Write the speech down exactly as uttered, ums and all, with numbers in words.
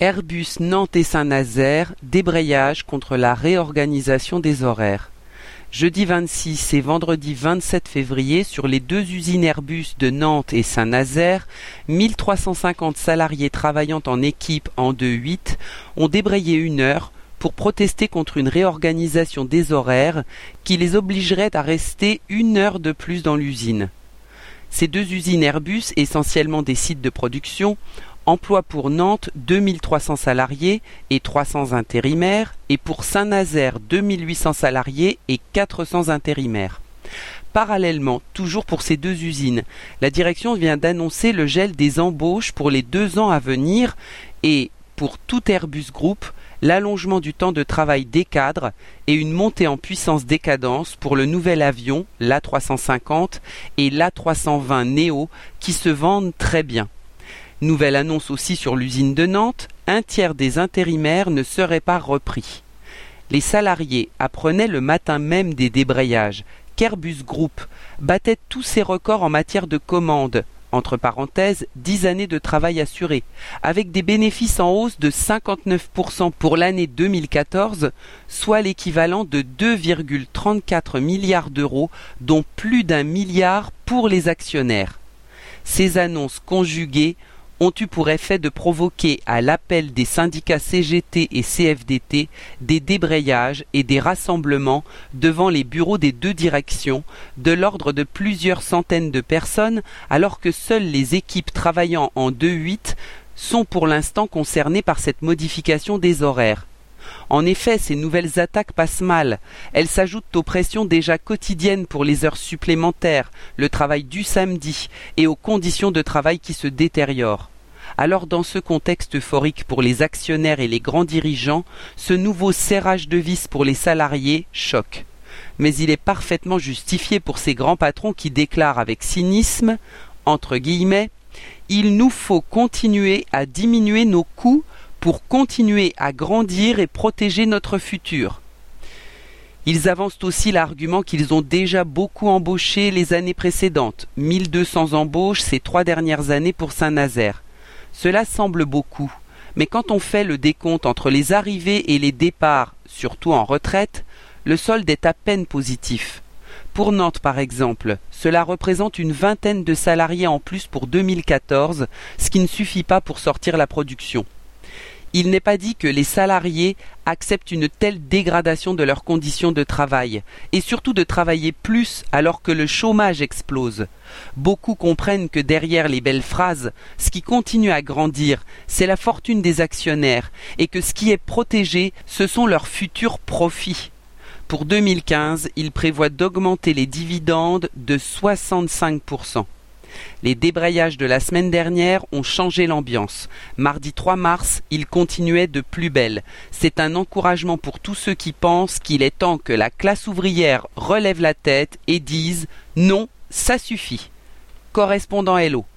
Airbus Nantes et Saint-Nazaire, débrayage contre la réorganisation des horaires. Jeudi vingt-six et vendredi vingt-sept février, sur les deux usines Airbus de Nantes et Saint-Nazaire, mille trois cent cinquante salariés travaillant en équipe en deux huit ont débrayé une heure pour protester contre une réorganisation des horaires qui les obligerait à rester une heure de plus dans l'usine. Ces deux usines Airbus, essentiellement des sites de production, emploient pour Nantes deux mille trois cents salariés et trois cents intérimaires, et pour Saint-Nazaire deux mille huit cents salariés et quatre cents intérimaires. Parallèlement, toujours pour ces deux usines, la direction vient d'annoncer le gel des embauches pour les deux ans à venir et, pour tout Airbus Group, l'allongement du temps de travail des cadres et une montée en puissance des cadences pour le nouvel avion, l'A trois cent cinquante et l'A trois cent vingt Neo, qui se vendent très bien. Nouvelle annonce aussi sur l'usine de Nantes, un tiers des intérimaires ne seraient pas repris. Les salariés apprenaient le matin même des débrayages qu'Airbus Group battait tous ses records en matière de commandes, entre parenthèses, dix années de travail assuré, avec des bénéfices en hausse de cinquante-neuf pour cent pour l'année deux mille quatorze, soit l'équivalent de deux virgule trente-quatre milliards d'euros, dont plus d'un milliard pour les actionnaires. Ces annonces conjuguées ont eu pour effet de provoquer, à l'appel des syndicats C G T et C F D T, des débrayages et des rassemblements devant les bureaux des deux directions, de l'ordre de plusieurs centaines de personnes, alors que seules les équipes travaillant en deux huit sont pour l'instant concernées par cette modification des horaires. En effet, ces nouvelles attaques passent mal. Elles s'ajoutent aux pressions déjà quotidiennes pour les heures supplémentaires, le travail du samedi et aux conditions de travail qui se détériorent. Alors, dans ce contexte euphorique pour les actionnaires et les grands dirigeants, ce nouveau serrage de vis pour les salariés choque. Mais il est parfaitement justifié pour ces grands patrons qui déclarent avec cynisme, entre guillemets, « Il nous faut continuer à diminuer nos coûts pour continuer à grandir et protéger notre futur. » Ils avancent aussi l'argument qu'ils ont déjà beaucoup embauché les années précédentes, mille deux cents embauches ces trois dernières années pour Saint-Nazaire. Cela semble beaucoup, mais quand on fait le décompte entre les arrivées et les départs, surtout en retraite, le solde est à peine positif. Pour Nantes par exemple, cela représente une vingtaine de salariés en plus pour deux mille quatorze, ce qui ne suffit pas pour sortir la production. Il n'est pas dit que les salariés acceptent une telle dégradation de leurs conditions de travail, et surtout de travailler plus alors que le chômage explose. Beaucoup comprennent que derrière les belles phrases, ce qui continue à grandir, c'est la fortune des actionnaires, et que ce qui est protégé, ce sont leurs futurs profits. Pour deux mille quinze, ils prévoient d'augmenter les dividendes de soixante-cinq pour cent. Les débrayages de la semaine dernière ont changé l'ambiance. Mardi trois mars, ils continuaient de plus belle. C'est un encouragement pour tous ceux qui pensent qu'il est temps que la classe ouvrière relève la tête et dise « Non, ça suffit ». Correspondant Hello.